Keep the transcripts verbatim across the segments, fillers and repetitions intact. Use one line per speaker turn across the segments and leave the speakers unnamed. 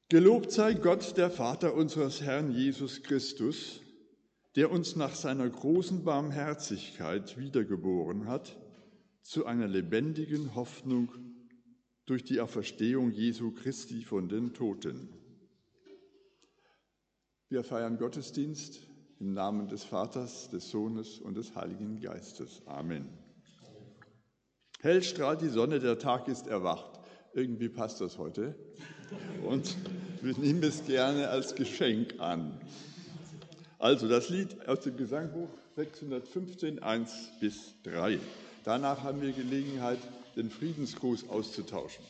Gelobt sei Gott, der Vater unseres Herrn Jesus Christus, der uns nach seiner großen Barmherzigkeit wiedergeboren hat, zu einer lebendigen Hoffnung durch die Auferstehung Jesu Christi von den Toten. Wir feiern Gottesdienst im Namen des Vaters, des Sohnes und des Heiligen Geistes. Amen. Hell strahlt die Sonne, der Tag ist erwacht. Irgendwie passt das heute. Und wir nehmen es gerne als Geschenk an. Also das Lied aus dem Gesangbuch sechshundertfünfzehn, eins bis drei. Danach haben wir Gelegenheit, den Friedensgruß auszutauschen.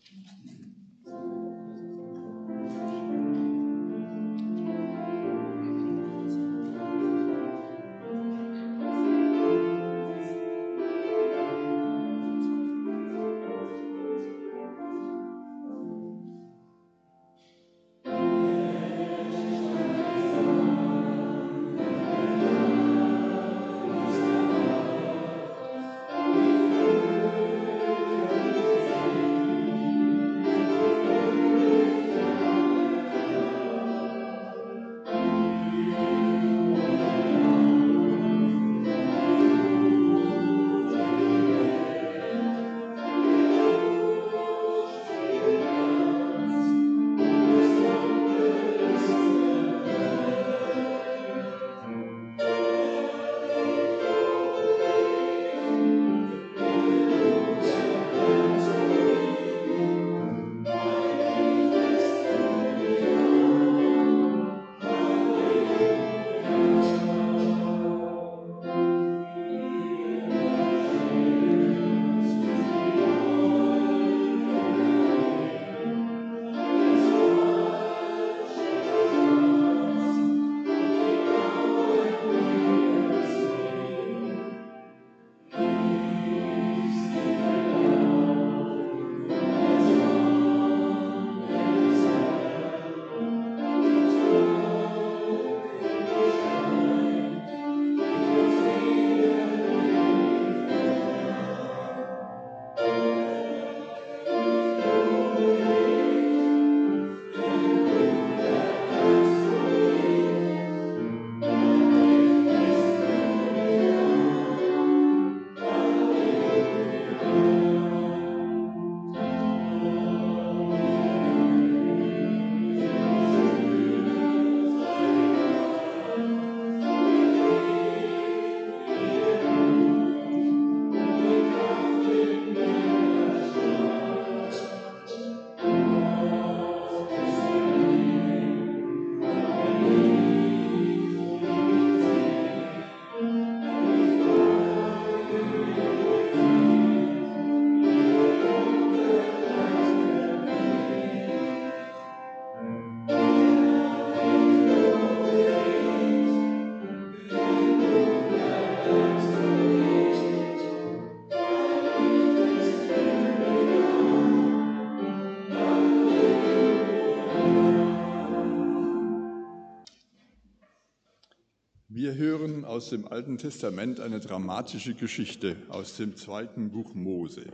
Wir hören aus dem Alten Testament eine dramatische Geschichte aus dem zweiten Buch Mose.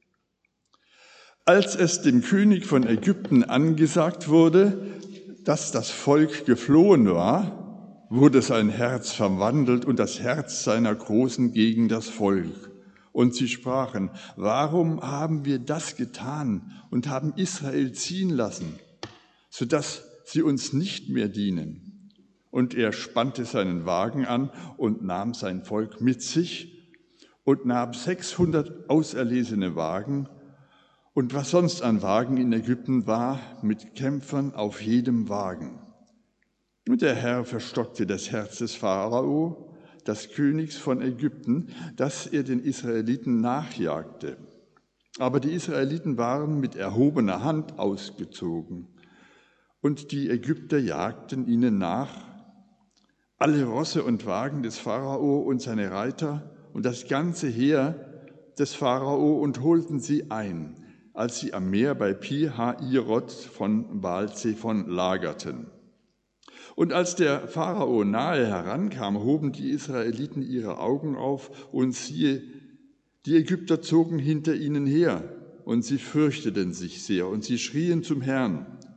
Als es dem König von Ägypten angesagt wurde, dass das Volk geflohen war, wurde sein Herz verwandelt und das Herz seiner Großen gegen das Volk. Und sie sprachen: Warum haben wir das getan und haben Israel ziehen lassen, sodass sie uns nicht mehr dienen? Und er spannte seinen Wagen an und nahm sein Volk mit sich und nahm sechshundert auserlesene Wagen und was sonst an Wagen in Ägypten war, mit Kämpfern auf jedem Wagen. Und der Herr verstockte das Herz des Pharao, des Königs von Ägypten, dass er den Israeliten nachjagte. Aber die Israeliten waren mit erhobener Hand ausgezogen und die Ägypter jagten ihnen nach, alle Rosse und Wagen des Pharao und seine Reiter und das ganze Heer des Pharao und holten sie ein, als sie am Meer bei Pi-Hahirot von Baal-Zephon lagerten. Und als der Pharao nahe herankam, hoben die Israeliten ihre Augen auf und siehe, die Ägypter zogen hinter ihnen her und sie fürchteten sich sehr und sie schrien zum Herrn.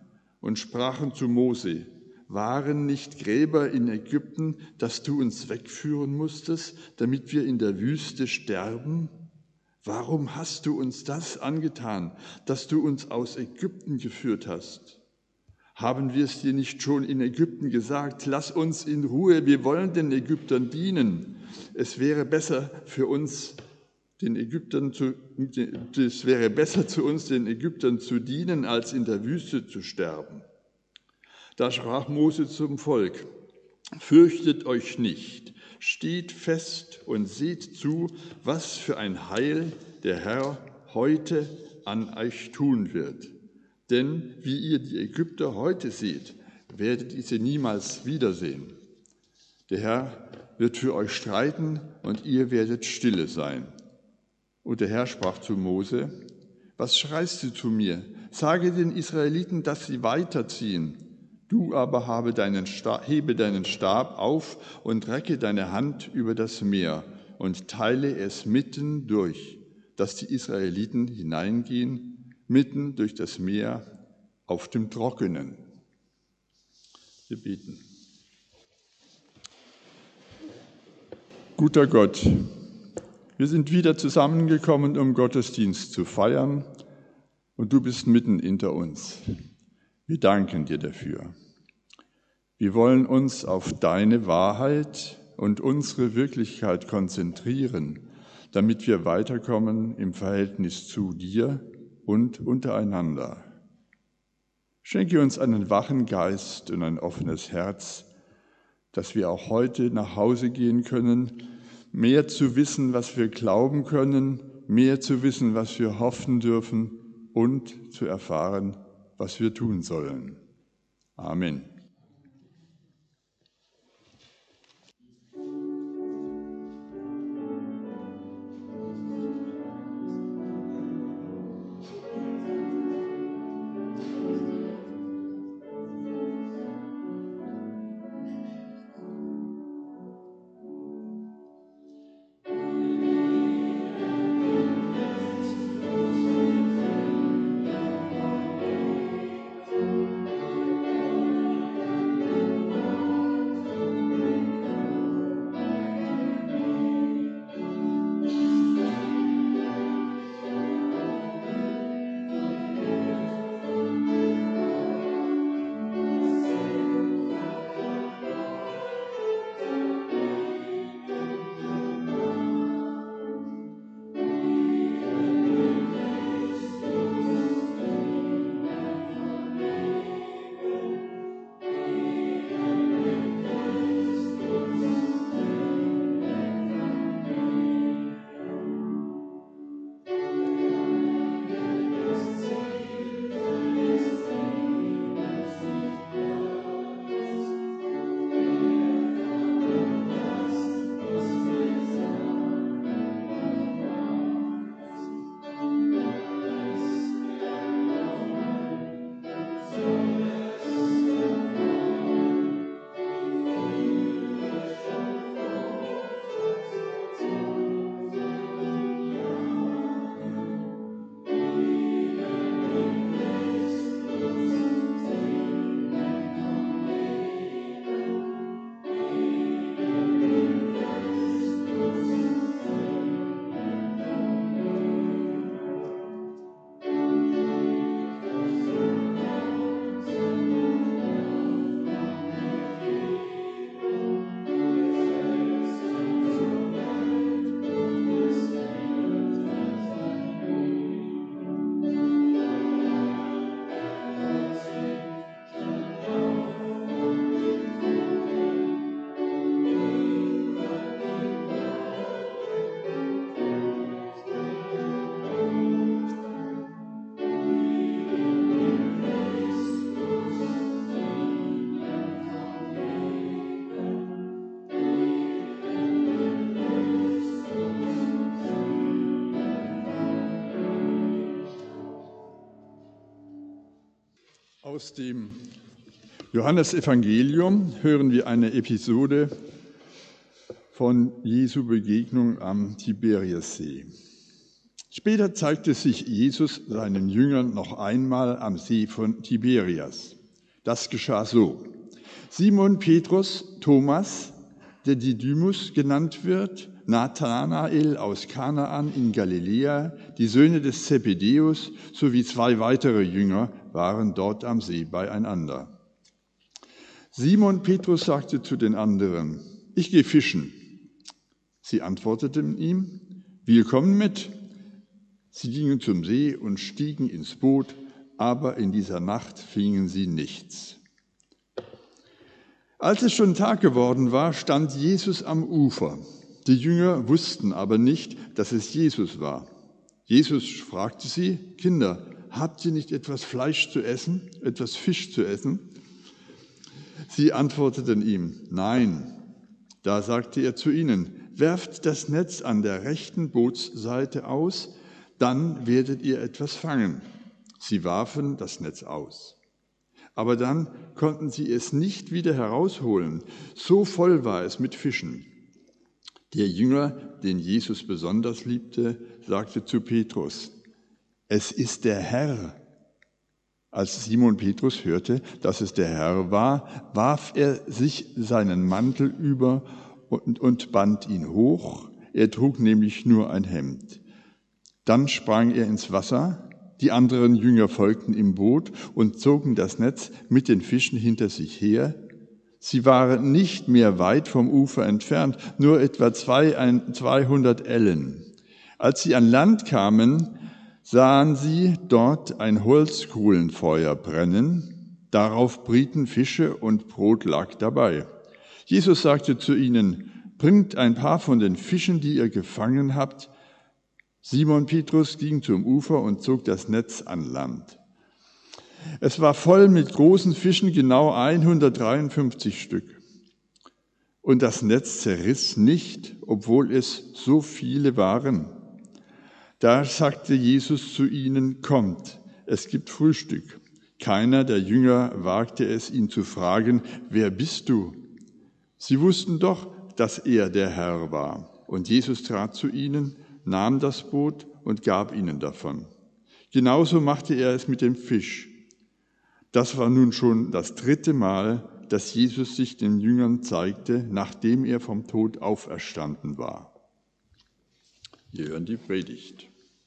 und sprachen zu Mose: Waren nicht Gräber in Ägypten, dass du uns wegführen musstest, damit wir in der Wüste sterben? Warum hast du uns das angetan, dass du uns aus Ägypten geführt hast? Haben wir es dir nicht schon in Ägypten gesagt? Lass uns in Ruhe, wir wollen den Ägyptern dienen. Es wäre besser für uns, den Ägyptern zu, es wäre besser zu uns, den Ägyptern zu dienen, als in der Wüste zu sterben. Da sprach Mose zum Volk: Fürchtet euch nicht, steht fest und seht zu, was für ein Heil der Herr heute an euch tun wird. Denn wie ihr die Ägypter heute seht, werdet ihr sie niemals wiedersehen. Der Herr wird für euch streiten und ihr werdet stille sein. Und der Herr sprach zu Mose: Was schreist du zu mir? Sage den Israeliten, dass sie weiterziehen. Du aber habe deinen Stab, hebe deinen Stab auf und recke deine Hand über das Meer und teile es mitten durch, dass die Israeliten hineingehen, mitten durch das Meer auf dem Trockenen. Wir beten. Guter Gott, wir sind wieder zusammengekommen, um Gottesdienst zu feiern, und du bist mitten unter uns. Wir danken dir dafür. Wir wollen uns auf deine Wahrheit und unsere Wirklichkeit konzentrieren, damit wir weiterkommen im Verhältnis zu dir und untereinander. Schenke uns einen wachen Geist und ein offenes Herz, dass wir auch heute nach Hause gehen können, mehr zu wissen, was wir glauben können, mehr zu wissen, was wir hoffen dürfen und zu erfahren, was wir tun sollen. Amen. Aus dem Johannesevangelium hören wir eine Episode von Jesu Begegnung am Tiberiassee. Später zeigte sich Jesus seinen Jüngern noch einmal am See von Tiberias. Das geschah so. Simon Petrus, Thomas, der Didymus genannt wird, Nathanael aus Kanaan in Galiläa, die Söhne des Zebedäus sowie zwei weitere Jünger waren dort am See beieinander. Simon Petrus sagte zu den anderen: Ich gehe fischen. Sie antworteten ihm: Wir kommen mit. Sie gingen zum See und stiegen ins Boot, aber in dieser Nacht fingen sie nichts. Als es schon Tag geworden war, stand Jesus am Ufer. Die Jünger wussten aber nicht, dass es Jesus war. Jesus fragte sie: Kinder, habt ihr nicht etwas Fleisch zu essen, etwas Fisch zu essen? Sie antworteten ihm: Nein. Da sagte er zu ihnen: Werft das Netz an der rechten Bootsseite aus, dann werdet ihr etwas fangen. Sie warfen das Netz aus. Aber dann konnten sie es nicht wieder herausholen, so voll war es mit Fischen. Der Jünger, den Jesus besonders liebte, sagte zu Petrus: Es ist der Herr. Als Simon Petrus hörte, dass es der Herr war, warf er sich seinen Mantel über und, und band ihn hoch. Er trug nämlich nur ein Hemd. Dann sprang er ins Wasser. Die anderen Jünger folgten im Boot und zogen das Netz mit den Fischen hinter sich her. Sie waren nicht mehr weit vom Ufer entfernt, nur etwa zweihundert Ellen. Als sie an Land kamen, sahen sie dort ein Holzkohlenfeuer brennen. Darauf brieten Fische und Brot lag dabei. Jesus sagte zu ihnen: Bringt ein paar von den Fischen, die ihr gefangen habt. Simon Petrus ging zum Ufer und zog das Netz an Land. Es war voll mit großen Fischen, genau hundertdreiundfünfzig Stück. Und das Netz zerriss nicht, obwohl es so viele waren. Da sagte Jesus zu ihnen: Kommt, es gibt Frühstück. Keiner der Jünger wagte es, ihn zu fragen: Wer bist du? Sie wussten doch, dass er der Herr war. Und Jesus trat zu ihnen, nahm das Boot und gab ihnen davon. Genauso machte er es mit dem Fisch. Das war nun schon das dritte Mal, dass Jesus sich den Jüngern zeigte, nachdem er vom Tod auferstanden war. Wir hören die Predigt.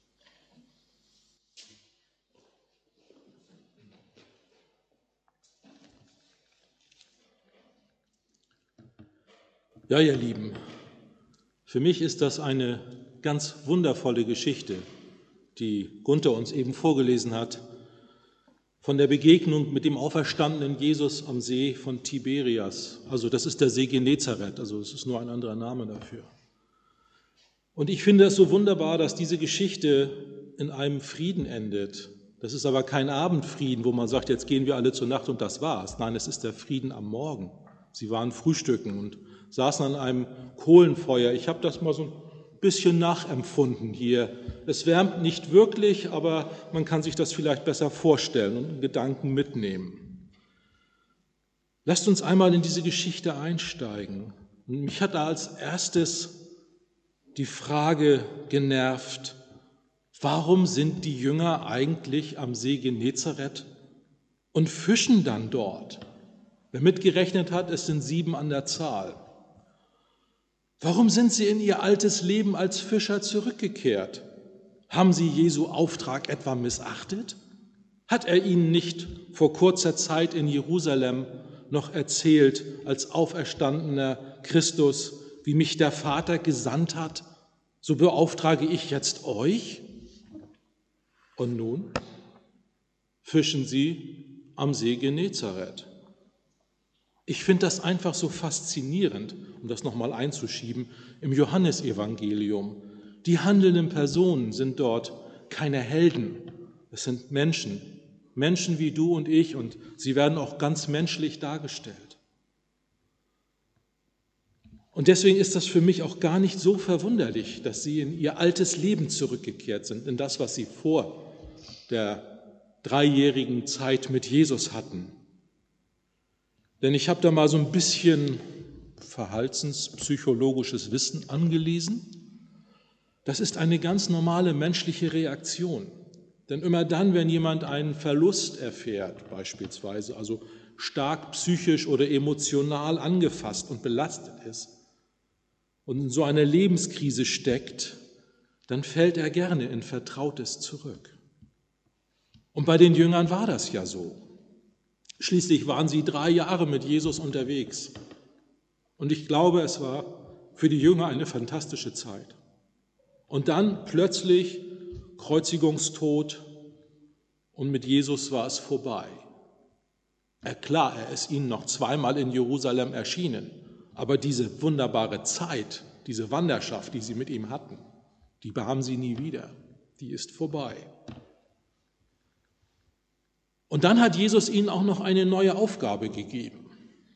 Ja, ihr Lieben, für mich ist das eine ganz wundervolle Geschichte, die Gunther uns eben vorgelesen hat, von der Begegnung mit dem auferstandenen Jesus am See von Tiberias. Also das ist der See Genezareth, also es ist nur ein anderer Name dafür. Und ich finde es so wunderbar, dass diese Geschichte in einem Frieden endet. Das ist aber kein Abendfrieden, wo man sagt, jetzt gehen wir alle zur Nacht und das war's. Nein, es ist der Frieden am Morgen. Sie waren frühstücken und saßen an einem Kohlenfeuer. Ich habe das mal so ein bisschen nachempfunden hier. Es wärmt nicht wirklich, aber man kann sich das vielleicht besser vorstellen und einen Gedanken mitnehmen. Lasst uns einmal in diese Geschichte einsteigen. Und mich hat da als erstes die Frage genervt: Warum sind die Jünger eigentlich am See Genezareth und fischen dann dort? Wer mitgerechnet hat, es sind sieben an der Zahl. Warum sind sie in ihr altes Leben als Fischer zurückgekehrt? Haben sie Jesu Auftrag etwa missachtet? Hat er ihnen nicht vor kurzer Zeit in Jerusalem noch erzählt, als auferstandener Christus, wie mich der Vater gesandt hat, so beauftrage ich jetzt euch? Und nun fischen sie am See Genezareth. Ich finde das einfach so faszinierend, um das nochmal einzuschieben, im Johannesevangelium. Die handelnden Personen sind dort keine Helden, es sind Menschen, Menschen wie du und ich, und sie werden auch ganz menschlich dargestellt. Und deswegen ist das für mich auch gar nicht so verwunderlich, dass sie in ihr altes Leben zurückgekehrt sind, in das, was sie vor der dreijährigen Zeit mit Jesus hatten. Denn ich habe da mal so ein bisschen verhaltenspsychologisches Wissen angelesen. Das ist eine ganz normale menschliche Reaktion. Denn immer dann, wenn jemand einen Verlust erfährt, beispielsweise, also stark psychisch oder emotional angefasst und belastet ist und in so einer Lebenskrise steckt, dann fällt er gerne in Vertrautes zurück. Und bei den Jüngern war das ja so. Schließlich waren sie drei Jahre mit Jesus unterwegs. Und ich glaube, es war für die Jünger eine fantastische Zeit. Und dann plötzlich Kreuzigungstod und mit Jesus war es vorbei. Ja, klar, er ist ihnen noch zweimal in Jerusalem erschienen, aber diese wunderbare Zeit, diese Wanderschaft, die sie mit ihm hatten, die haben sie nie wieder. Die ist vorbei. Und dann hat Jesus ihnen auch noch eine neue Aufgabe gegeben.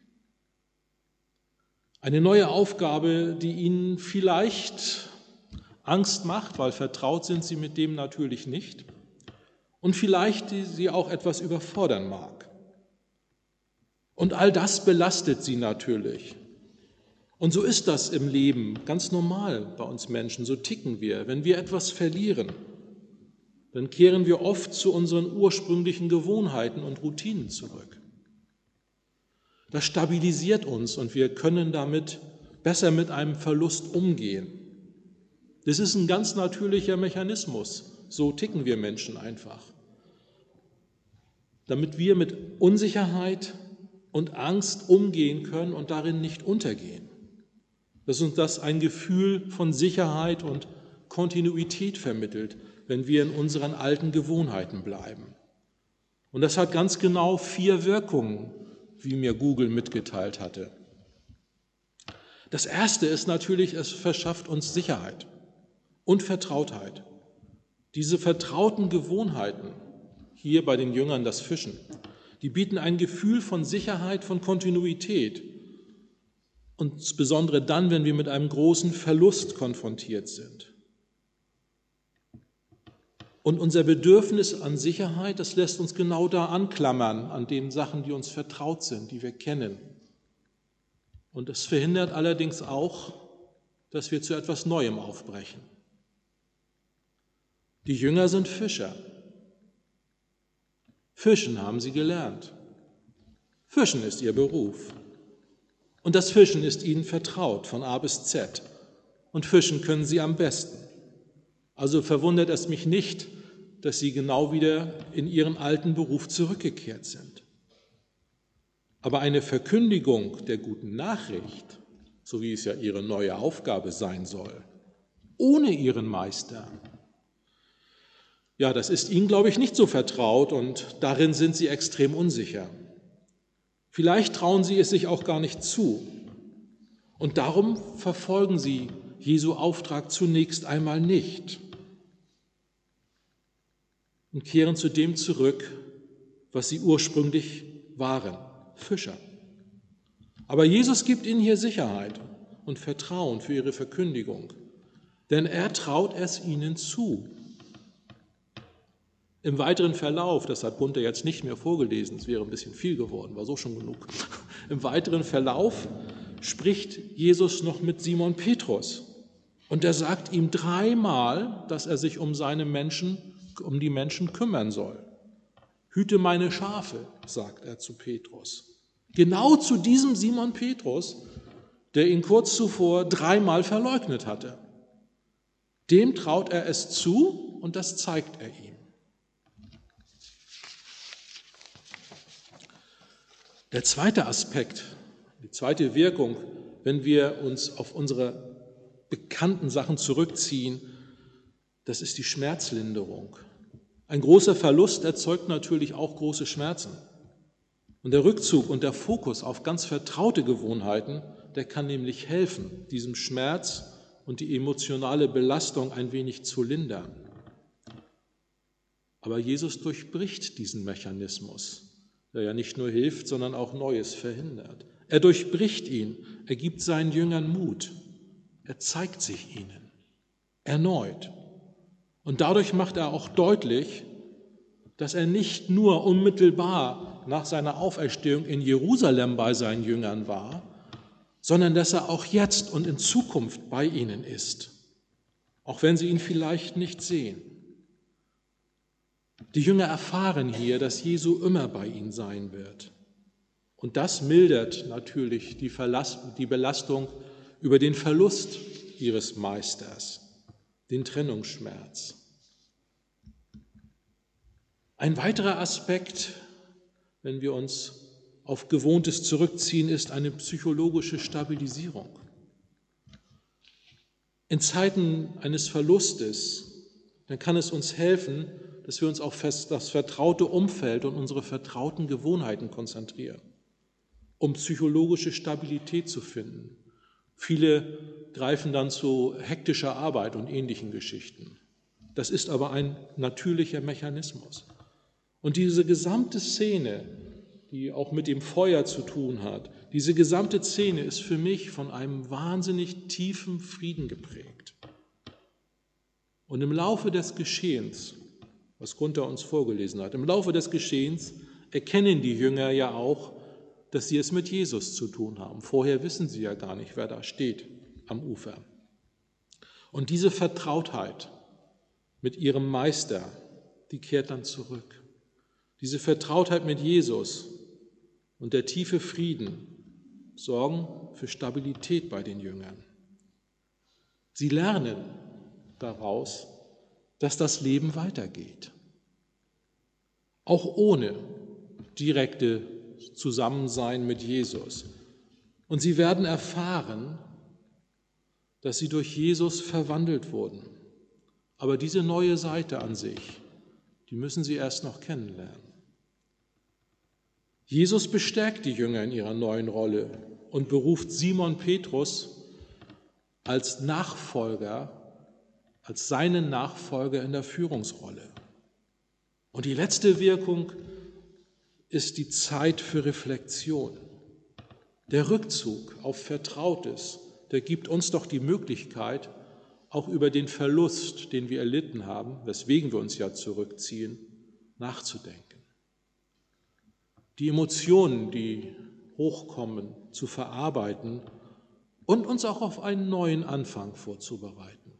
Eine neue Aufgabe, die ihnen vielleicht Angst macht, weil vertraut sind sie mit dem natürlich nicht und vielleicht die sie auch etwas überfordern mag. Und all das belastet sie natürlich. Und so ist das im Leben ganz normal bei uns Menschen, so ticken wir. Wenn wir etwas verlieren, dann kehren wir oft zu unseren ursprünglichen Gewohnheiten und Routinen zurück. Das stabilisiert uns und wir können damit besser mit einem Verlust umgehen. Das ist ein ganz natürlicher Mechanismus. So ticken wir Menschen einfach. Damit wir mit Unsicherheit und Angst umgehen können und darin nicht untergehen. Dass uns das ein Gefühl von Sicherheit und Kontinuität vermittelt, wenn wir in unseren alten Gewohnheiten bleiben. Und das hat ganz genau vier Wirkungen, wie mir Google mitgeteilt hatte. Das erste ist natürlich, es verschafft uns Sicherheit und Vertrautheit. Diese vertrauten Gewohnheiten, hier bei den Jüngern das Fischen, die bieten ein Gefühl von Sicherheit, von Kontinuität. Und insbesondere dann, wenn wir mit einem großen Verlust konfrontiert sind. Und unser Bedürfnis an Sicherheit, das lässt uns genau da anklammern, an den Sachen, die uns vertraut sind, die wir kennen. Und es verhindert allerdings auch, dass wir zu etwas Neuem aufbrechen. Die Jünger sind Fischer. Fischen haben sie gelernt. Fischen ist ihr Beruf. Und das Fischen ist ihnen vertraut, von A bis Z. Und fischen können sie am besten. Also verwundert es mich nicht, dass sie genau wieder in ihren alten Beruf zurückgekehrt sind. Aber eine Verkündigung der guten Nachricht, so wie es ja ihre neue Aufgabe sein soll, ohne ihren Meister, ja, das ist ihnen, glaube ich, nicht so vertraut und darin sind sie extrem unsicher. Vielleicht trauen sie es sich auch gar nicht zu. Und darum verfolgen sie Jesu Auftrag zunächst einmal nicht und kehren zu dem zurück, was sie ursprünglich waren, Fischer. Aber Jesus gibt ihnen hier Sicherheit und Vertrauen für ihre Verkündigung, denn er traut es ihnen zu. Im weiteren Verlauf, das hat Gunther jetzt nicht mehr vorgelesen, es wäre ein bisschen viel geworden, war so schon genug. Im weiteren Verlauf spricht Jesus noch mit Simon Petrus und er sagt ihm dreimal, dass er sich um seine Menschen, um die Menschen kümmern soll. Hüte meine Schafe, sagt er zu Petrus. Genau zu diesem Simon Petrus, der ihn kurz zuvor dreimal verleugnet hatte. Dem traut er es zu und das zeigt er ihm. Der zweite Aspekt, die zweite Wirkung, wenn wir uns auf unsere bekannten Sachen zurückziehen, das ist die Schmerzlinderung. Ein großer Verlust erzeugt natürlich auch große Schmerzen. Und der Rückzug und der Fokus auf ganz vertraute Gewohnheiten, der kann nämlich helfen, diesem Schmerz und die emotionale Belastung ein wenig zu lindern. Aber Jesus durchbricht diesen Mechanismus, der ja nicht nur hilft, sondern auch Neues verhindert. Er durchbricht ihn, er gibt seinen Jüngern Mut, er zeigt sich ihnen erneut. Und dadurch macht er auch deutlich, dass er nicht nur unmittelbar nach seiner Auferstehung in Jerusalem bei seinen Jüngern war, sondern dass er auch jetzt und in Zukunft bei ihnen ist, auch wenn sie ihn vielleicht nicht sehen. Die Jünger erfahren hier, dass Jesu immer bei ihnen sein wird. Und das mildert natürlich die, Verlass, die Belastung über den Verlust ihres Meisters, den Trennungsschmerz. Ein weiterer Aspekt, wenn wir uns auf Gewohntes zurückziehen, ist eine psychologische Stabilisierung. In Zeiten eines Verlustes, dann kann es uns helfen, dass wir uns auf das vertraute Umfeld und unsere vertrauten Gewohnheiten konzentrieren, um psychologische Stabilität zu finden. Viele greifen dann zu hektischer Arbeit und ähnlichen Geschichten. Das ist aber ein natürlicher Mechanismus. Und diese gesamte Szene, die auch mit dem Feuer zu tun hat, diese gesamte Szene ist für mich von einem wahnsinnig tiefen Frieden geprägt. Und im Laufe des Geschehens, was Gunther uns vorgelesen hat, im Laufe des Geschehens erkennen die Jünger ja auch, dass sie es mit Jesus zu tun haben. Vorher wissen sie ja gar nicht, wer da steht am Ufer. Und diese Vertrautheit mit ihrem Meister, die kehrt dann zurück. Diese Vertrautheit mit Jesus und der tiefe Frieden sorgen für Stabilität bei den Jüngern. Sie lernen daraus, dass das Leben weitergeht, auch ohne direkte Zusammensein mit Jesus. Und sie werden erfahren, dass sie durch Jesus verwandelt wurden. Aber diese neue Seite an sich, die müssen sie erst noch kennenlernen. Jesus bestärkt die Jünger in ihrer neuen Rolle und beruft Simon Petrus als Nachfolger, als seinen Nachfolger in der Führungsrolle. Und die letzte Wirkung ist die Zeit für Reflexion. Der Rückzug auf Vertrautes, der gibt uns doch die Möglichkeit, auch über den Verlust, den wir erlitten haben, weswegen wir uns ja zurückziehen, nachzudenken. Die Emotionen, die hochkommen, zu verarbeiten und uns auch auf einen neuen Anfang vorzubereiten.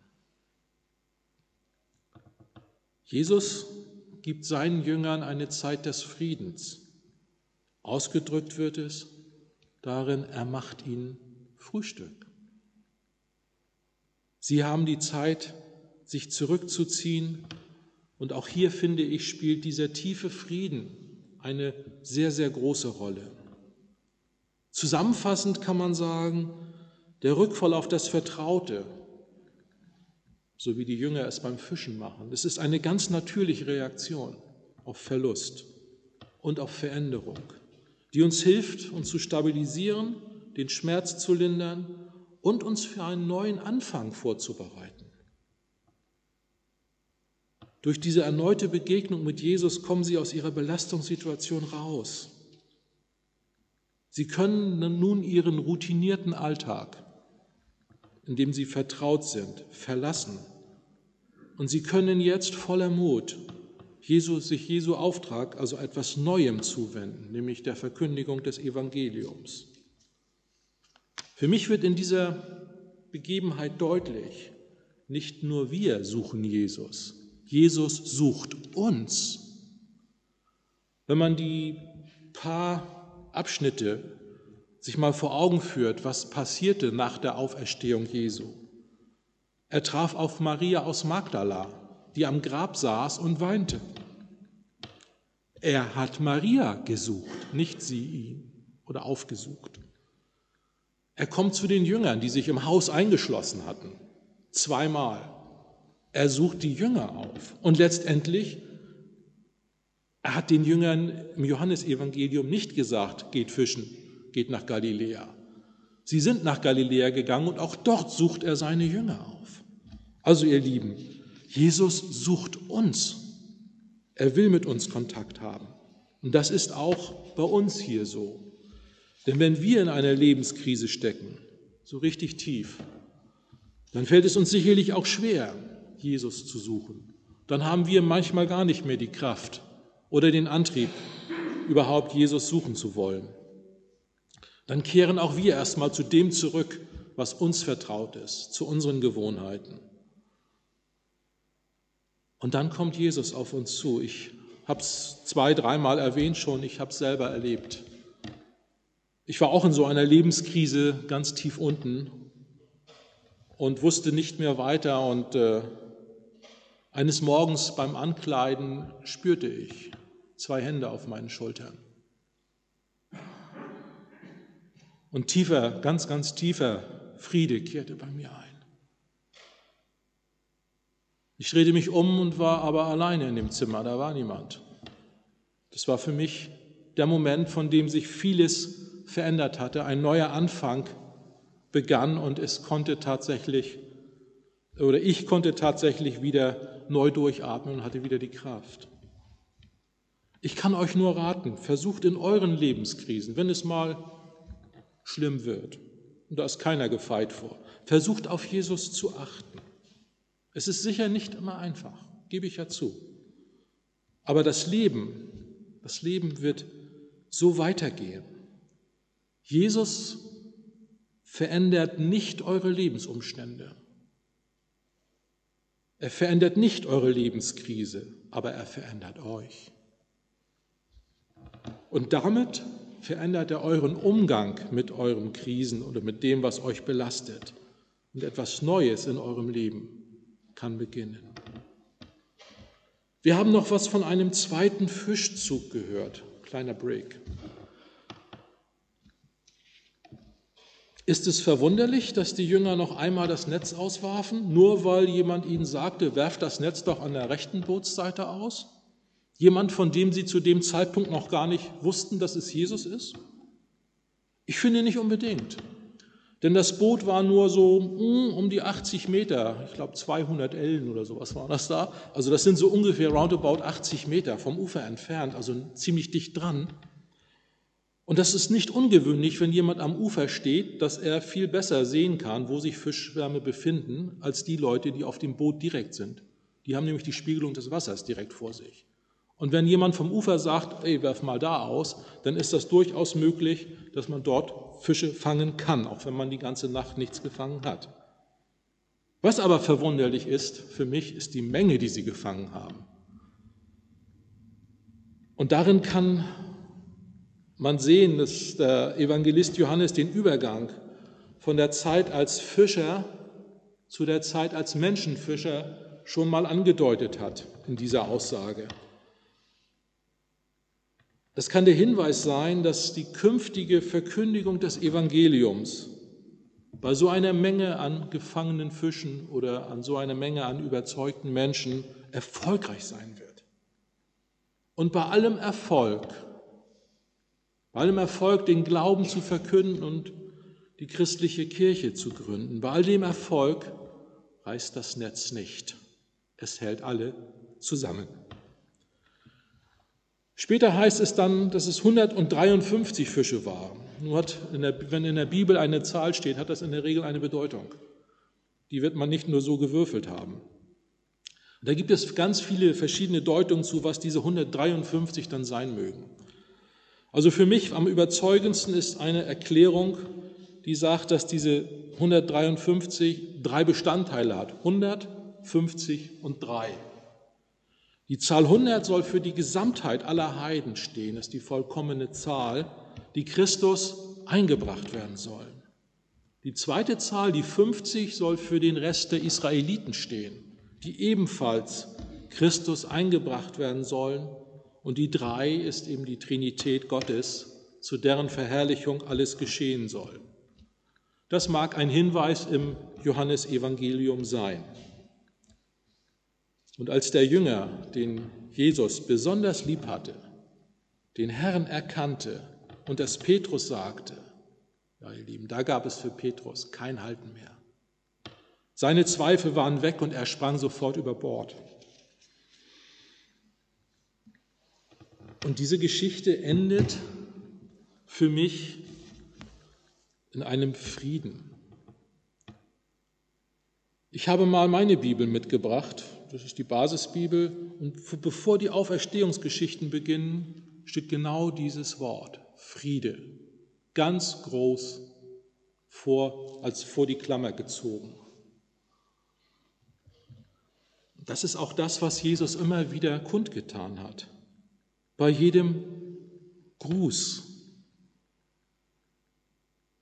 Jesus gibt seinen Jüngern eine Zeit des Friedens. Ausgedrückt wird es darin, er macht ihnen Frühstück. Sie haben die Zeit, sich zurückzuziehen, und auch hier, finde ich, spielt dieser tiefe Frieden eine sehr, sehr große Rolle. Zusammenfassend kann man sagen, der Rückfall auf das Vertraute, so wie die Jünger es beim Fischen machen, das ist eine ganz natürliche Reaktion auf Verlust und auf Veränderung, die uns hilft, uns zu stabilisieren, den Schmerz zu lindern und uns für einen neuen Anfang vorzubereiten. Durch diese erneute Begegnung mit Jesus kommen sie aus ihrer Belastungssituation raus. Sie können nun ihren routinierten Alltag, in dem sie vertraut sind, verlassen. Und sie können jetzt voller Mut Jesus, sich Jesu Auftrag, also etwas Neuem zuwenden, nämlich der Verkündigung des Evangeliums. Für mich wird in dieser Begebenheit deutlich, nicht nur wir suchen Jesus, Jesus sucht uns. Wenn man die paar Abschnitte sich mal vor Augen führt, was passierte nach der Auferstehung Jesu. Er traf auf Maria aus Magdala, die am Grab saß und weinte. Er hat Maria gesucht, nicht sie ihn oder aufgesucht. Er kommt zu den Jüngern, die sich im Haus eingeschlossen hatten, zweimal. Er sucht die Jünger auf und letztendlich, er hat den Jüngern im Johannesevangelium nicht gesagt, geht fischen, geht nach Galiläa. Sie sind nach Galiläa gegangen und auch dort sucht er seine Jünger auf. Also ihr Lieben, Jesus sucht uns. Er will mit uns Kontakt haben. Und das ist auch bei uns hier so. Denn wenn wir in einer Lebenskrise stecken, so richtig tief, dann fällt es uns sicherlich auch schwer, Jesus zu suchen. Dann haben wir manchmal gar nicht mehr die Kraft oder den Antrieb, überhaupt Jesus suchen zu wollen. Dann kehren auch wir erstmal zu dem zurück, was uns vertraut ist, zu unseren Gewohnheiten. Und dann kommt Jesus auf uns zu. Ich habe es zwei, dreimal erwähnt schon, ich habe es selber erlebt. Ich war auch in so einer Lebenskrise ganz tief unten und wusste nicht mehr weiter. Und äh, eines Morgens beim Ankleiden spürte ich zwei Hände auf meinen Schultern. Und tiefer, ganz, ganz tiefer Friede kehrte bei mir ein. Ich drehte mich um und war aber alleine in dem Zimmer, da war niemand. Das war für mich der Moment, von dem sich vieles verändert hatte. Ein neuer Anfang begann und es konnte tatsächlich, oder ich konnte tatsächlich wieder neu durchatmen und hatte wieder die Kraft. Ich kann euch nur raten, versucht in euren Lebenskrisen, wenn es mal schlimm wird, und da ist keiner gefeit vor, versucht auf Jesus zu achten. Es ist sicher nicht immer einfach, gebe ich ja zu. Aber das Leben, das Leben wird so weitergehen. Jesus verändert nicht eure Lebensumstände. Er verändert nicht eure Lebenskrise, aber er verändert euch. Und damit verändert er euren Umgang mit euren Krisen oder mit dem, was euch belastet. Und etwas Neues in eurem Leben kann beginnen. Wir haben noch was von einem zweiten Fischzug gehört. Kleiner Break. Ist es verwunderlich, dass die Jünger noch einmal das Netz auswarfen, nur weil jemand ihnen sagte, werft das Netz doch an der rechten Bootsseite aus? Jemand, von dem sie zu dem Zeitpunkt noch gar nicht wussten, dass es Jesus ist? Ich finde nicht unbedingt. Denn das Boot war nur so um die achtzig Meter, ich glaube zweihundert Ellen oder sowas war das da. Also das sind so ungefähr roundabout achtzig Meter vom Ufer entfernt, also ziemlich dicht dran. Und das ist nicht ungewöhnlich, wenn jemand am Ufer steht, dass er viel besser sehen kann, wo sich Fischschwärme befinden, als die Leute, die auf dem Boot direkt sind. Die haben nämlich die Spiegelung des Wassers direkt vor sich. Und wenn jemand vom Ufer sagt, ey, werf mal da aus, dann ist das durchaus möglich, dass man dort Fische fangen kann, auch wenn man die ganze Nacht nichts gefangen hat. Was aber verwunderlich ist für mich, ist die Menge, die sie gefangen haben. Und darin kann man sehen, dass der Evangelist Johannes den Übergang von der Zeit als Fischer zu der Zeit als Menschenfischer schon mal angedeutet hat in dieser Aussage. Das kann der Hinweis sein, dass die künftige Verkündigung des Evangeliums bei so einer Menge an gefangenen Fischen oder an so einer Menge an überzeugten Menschen erfolgreich sein wird. Und bei allem Erfolg, bei allem Erfolg, den Glauben zu verkünden und die christliche Kirche zu gründen, bei all dem Erfolg reißt das Netz nicht. Es hält alle zusammen. Später heißt es dann, dass es hundertdreiundfünfzig Fische waren. Nur hat in der, wenn in der Bibel eine Zahl steht, hat das in der Regel eine Bedeutung. Die wird man nicht nur so gewürfelt haben. Und da gibt es ganz viele verschiedene Deutungen zu, was diese hundertdreiundfünfzig dann sein mögen. Also für mich am überzeugendsten ist eine Erklärung, die sagt, dass diese hundertdreiundfünfzig drei Bestandteile hat. hundert, fünfzig und drei. Die Zahl hundert soll für die Gesamtheit aller Heiden stehen, ist die vollkommene Zahl, die Christus eingebracht werden soll. Die zweite Zahl, die fünfzig, soll für den Rest der Israeliten stehen, die ebenfalls Christus eingebracht werden sollen. Und die drei ist eben die Trinität Gottes, zu deren Verherrlichung alles geschehen soll. Das mag ein Hinweis im Johannesevangelium sein. Und als der Jünger, den Jesus besonders lieb hatte, den Herrn erkannte und das Petrus sagte, ja ihr Lieben, da gab es für Petrus kein Halten mehr. Seine Zweifel waren weg und er sprang sofort über Bord. Und diese Geschichte endet für mich in einem Frieden. Ich habe mal meine Bibel mitgebracht, das ist die Basisbibel, und bevor die Auferstehungsgeschichten beginnen, steht genau dieses Wort, Friede, ganz groß vor, als vor die Klammer gezogen. Das ist auch das, was Jesus immer wieder kundgetan hat. Bei jedem Gruß,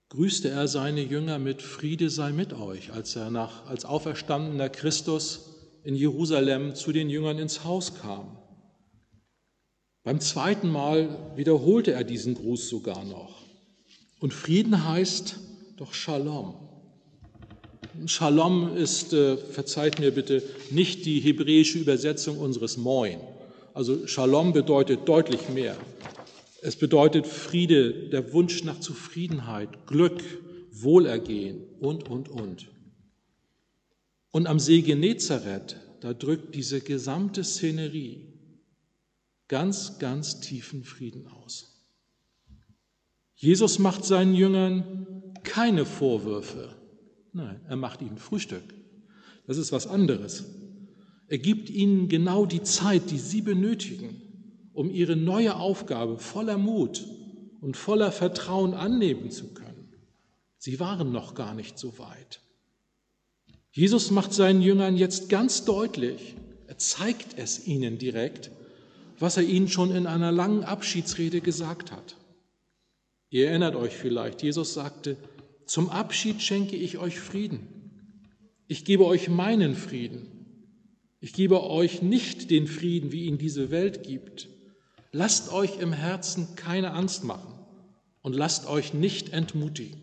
grüßte er seine Jünger mit Friede sei mit euch, als er nach, als auferstandener Christus in Jerusalem zu den Jüngern ins Haus kam. Beim zweiten Mal wiederholte er diesen Gruß sogar noch. Und Frieden heißt doch Shalom. Shalom ist, äh, verzeiht mir bitte, nicht die hebräische Übersetzung unseres Moin. Also Shalom bedeutet deutlich mehr. Es bedeutet Friede, der Wunsch nach Zufriedenheit, Glück, Wohlergehen und, und, und. Und am See Genezareth, da drückt diese gesamte Szenerie ganz, ganz tiefen Frieden aus. Jesus macht seinen Jüngern keine Vorwürfe. Nein, er macht ihnen Frühstück. Das ist was anderes. Er gibt ihnen genau die Zeit, die sie benötigen, um ihre neue Aufgabe voller Mut und voller Vertrauen annehmen zu können. Sie waren noch gar nicht so weit. Jesus macht seinen Jüngern jetzt ganz deutlich, er zeigt es ihnen direkt, was er ihnen schon in einer langen Abschiedsrede gesagt hat. Ihr erinnert euch vielleicht, Jesus sagte, zum Abschied schenke ich euch Frieden. Ich gebe euch meinen Frieden. Ich gebe euch nicht den Frieden, wie ihn diese Welt gibt. Lasst euch im Herzen keine Angst machen und lasst euch nicht entmutigen.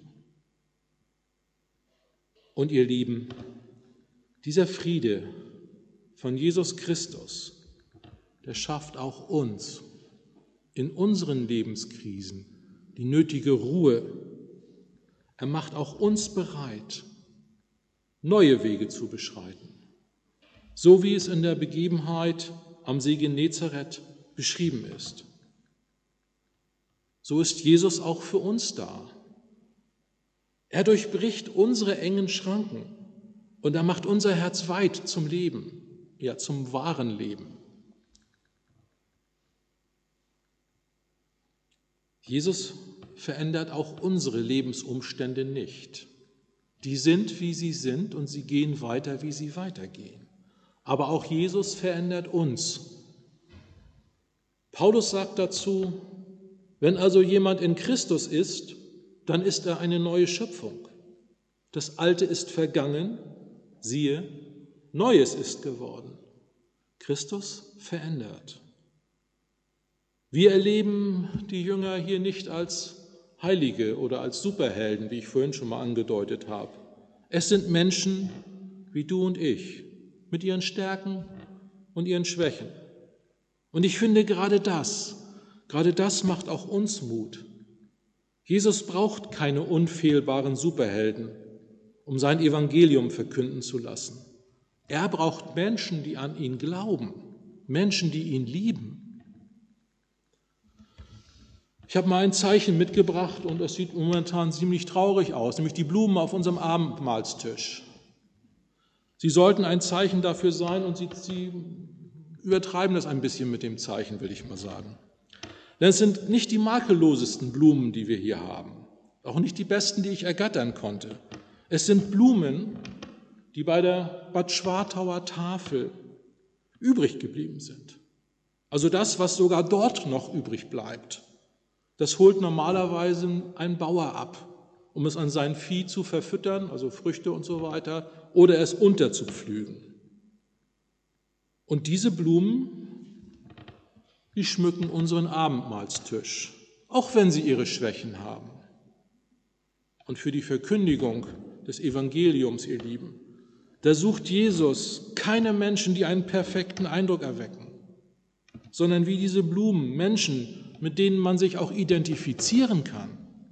Und ihr Lieben, dieser Friede von Jesus Christus, der schafft auch uns in unseren Lebenskrisen die nötige Ruhe. Er macht auch uns bereit, neue Wege zu beschreiten, so wie es in der Begebenheit am See Genezareth beschrieben ist. So ist Jesus auch für uns da. Er durchbricht unsere engen Schranken und er macht unser Herz weit zum Leben, ja zum wahren Leben. Jesus verändert auch unsere Lebensumstände nicht. Die sind, wie sie sind und sie gehen weiter, wie sie weitergehen. Aber auch Jesus verändert uns. Paulus sagt dazu, wenn also jemand in Christus ist, dann ist er eine neue Schöpfung. Das Alte ist vergangen, siehe, Neues ist geworden. Christus verändert. Wir erleben die Jünger hier nicht als Heilige oder als Superhelden, wie ich vorhin schon mal angedeutet habe. Es sind Menschen wie du und ich, mit ihren Stärken und ihren Schwächen. Und ich finde gerade das, gerade das macht auch uns Mut. Jesus braucht keine unfehlbaren Superhelden, um sein Evangelium verkünden zu lassen. Er braucht Menschen, die an ihn glauben, Menschen, die ihn lieben. Ich habe mal ein Zeichen mitgebracht und es sieht momentan ziemlich traurig aus, nämlich die Blumen auf unserem Abendmahlstisch. Sie sollten ein Zeichen dafür sein und sie, sie übertreiben das ein bisschen mit dem Zeichen, will ich mal sagen. Denn es sind nicht die makellosesten Blumen, die wir hier haben, auch nicht die besten, die ich ergattern konnte. Es sind Blumen, die bei der Bad Schwartauer Tafel übrig geblieben sind. Also das, was sogar dort noch übrig bleibt. Das holt normalerweise ein Bauer ab, um es an sein Vieh zu verfüttern, also Früchte und so weiter, oder es unterzupflügen. Und diese Blumen, die schmücken unseren Abendmahlstisch, auch wenn sie ihre Schwächen haben. Und für die Verkündigung des Evangeliums, ihr Lieben, da sucht Jesus keine Menschen, die einen perfekten Eindruck erwecken, sondern wie diese Blumen, Menschen, mit denen man sich auch identifizieren kann.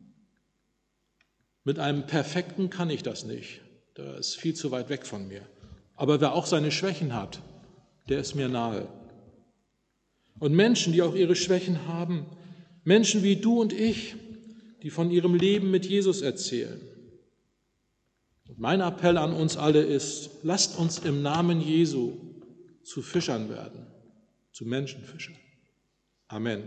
Mit einem Perfekten kann ich das nicht, das ist viel zu weit weg von mir. Aber wer auch seine Schwächen hat, der ist mir nahe. Und Menschen, die auch ihre Schwächen haben, Menschen wie du und ich, die von ihrem Leben mit Jesus erzählen. Und mein Appell an uns alle ist, lasst uns im Namen Jesu zu Fischern werden, zu Menschenfischern. Amen.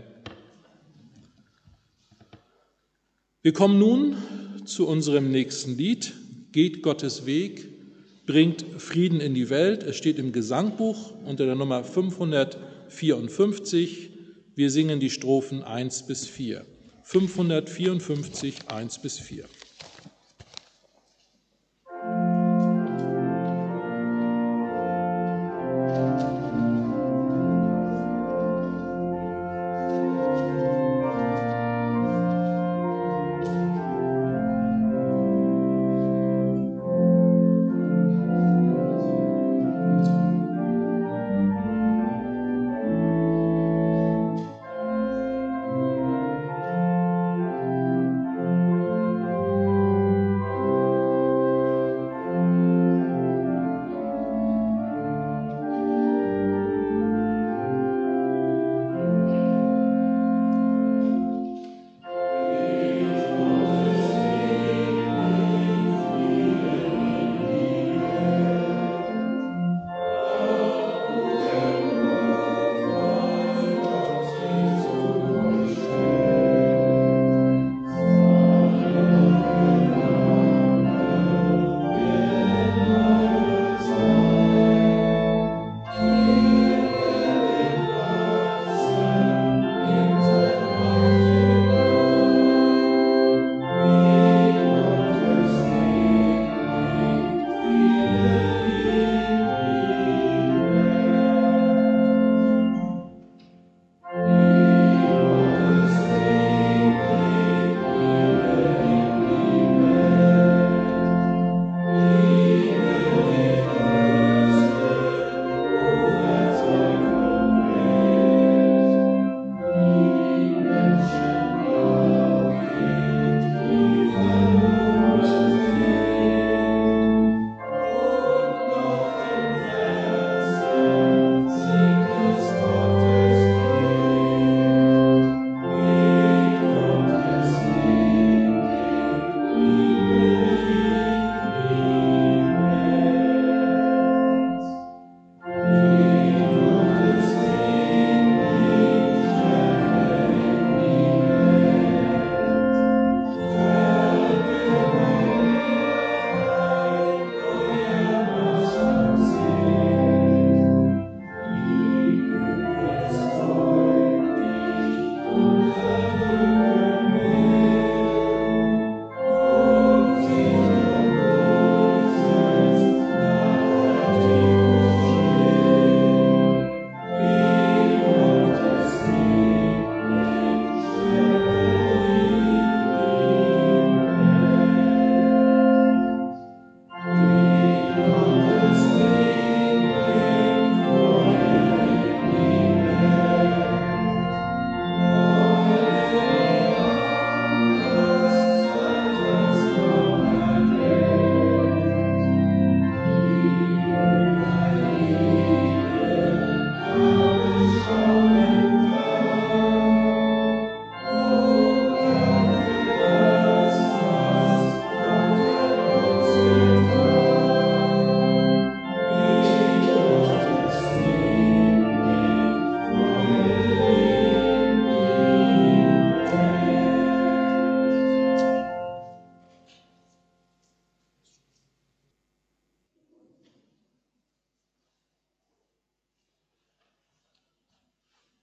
Wir kommen nun zu unserem nächsten Lied, Geht Gottes Weg, bringt Frieden in die Welt. Es steht im Gesangbuch unter der Nummer fünfhundertvierundfünfzig. Wir singen die Strophen eins bis vier. fünfhundertvierundfünfzig, eins bis vier.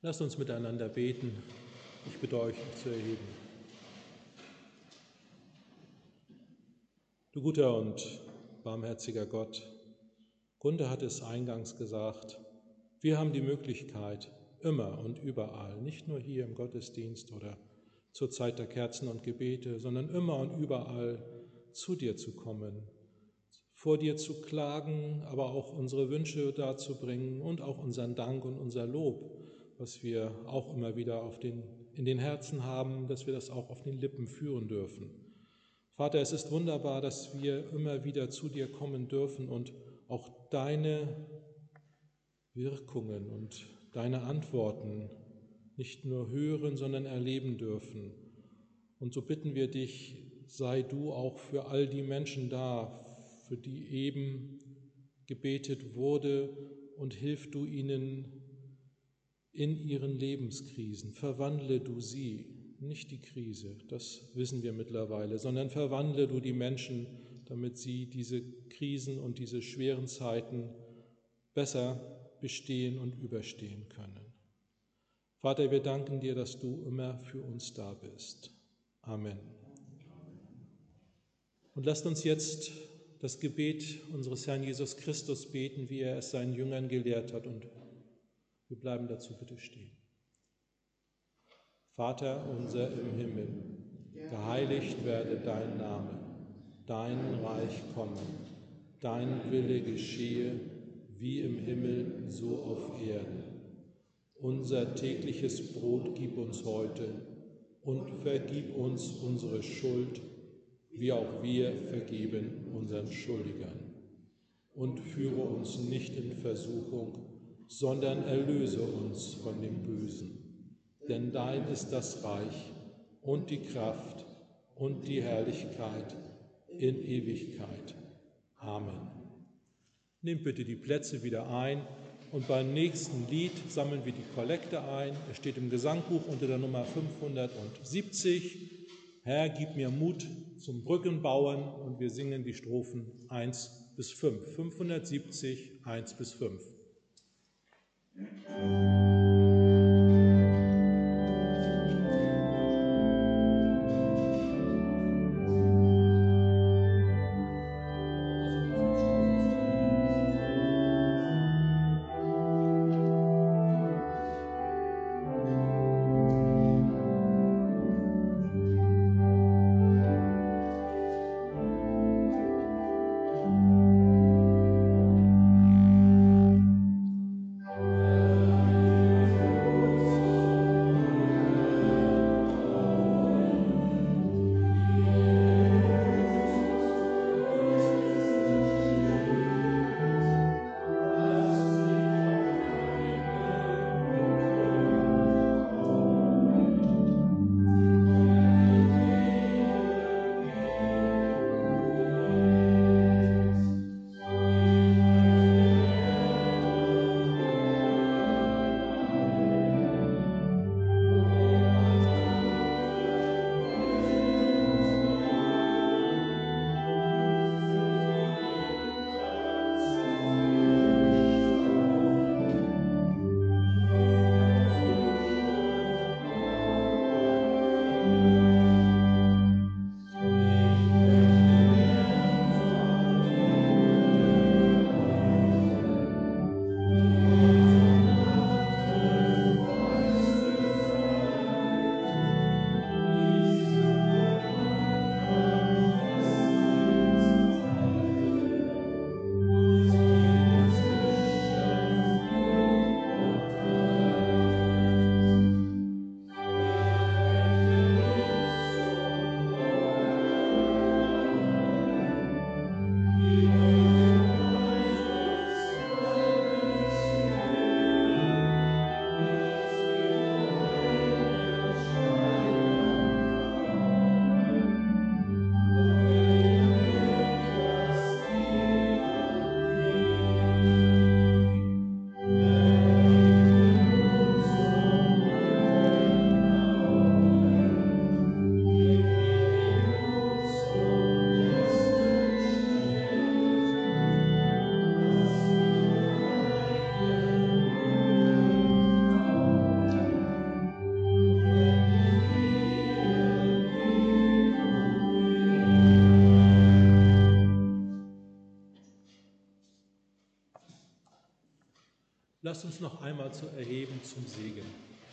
Lasst uns miteinander beten. Ich bitte euch, euch zu erheben. Du guter und barmherziger Gott, Gunter hat es eingangs gesagt, wir haben die Möglichkeit, immer und überall, nicht nur hier im Gottesdienst oder zur Zeit der Kerzen und Gebete, sondern immer und überall zu dir zu kommen, vor dir zu klagen, aber auch unsere Wünsche darzubringen und auch unseren Dank und unser Lob, was wir auch immer wieder auf den, in den Herzen haben, dass wir das auch auf den Lippen führen dürfen. Vater, es ist wunderbar, dass wir immer wieder zu dir kommen dürfen und auch deine Wirkungen und deine Antworten nicht nur hören, sondern erleben dürfen. Und so bitten wir dich, sei du auch für all die Menschen da, für die eben gebetet wurde, und hilf du ihnen in ihren Lebenskrisen. Verwandle du sie, nicht die Krise, das wissen wir mittlerweile, sondern verwandle du die Menschen, damit sie diese Krisen und diese schweren Zeiten besser bestehen und überstehen können. Vater, wir danken dir, dass du immer für uns da bist. Amen. Und lasst uns jetzt das Gebet unseres Herrn Jesus Christus beten, wie er es seinen Jüngern gelehrt hat, und wir bleiben dazu bitte stehen. Vater unser im Himmel, geheiligt werde dein Name, dein Reich komme, dein Wille geschehe, wie im Himmel, so auf Erden. Unser tägliches Brot gib uns heute und vergib uns unsere Schuld, wie auch wir vergeben unseren Schuldigern. Und führe uns nicht in Versuchung, sondern erlöse uns von dem Bösen. Denn dein ist das Reich und die Kraft und die Herrlichkeit in Ewigkeit. Amen. Nehmt bitte die Plätze wieder ein und beim nächsten Lied sammeln wir die Kollekte ein. Es steht im Gesangbuch unter der Nummer fünfhundertsiebzig. Herr, gib mir Mut zum Brückenbauen, und wir singen die Strophen eins bis fünf. fünfhundertsiebzig, eins bis fünf.
Amen.
lasst uns noch einmal zu erheben zum Segen.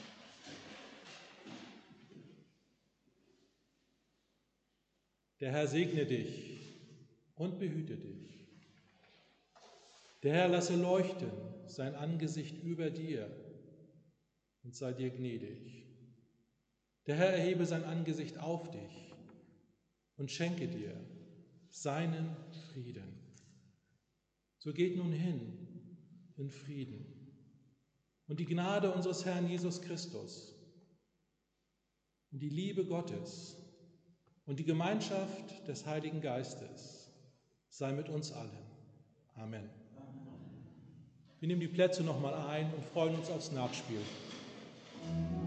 Der Herr segne dich und behüte dich. Der Herr lasse leuchten sein Angesicht über dir und sei dir gnädig. Der Herr erhebe sein Angesicht auf dich und schenke dir seinen Frieden. So geht nun hin in Frieden. Und die Gnade unseres Herrn Jesus Christus und die Liebe Gottes und die Gemeinschaft des Heiligen Geistes sei mit uns allen. Amen. Wir nehmen die Plätze nochmal ein und freuen uns aufs Nachspiel.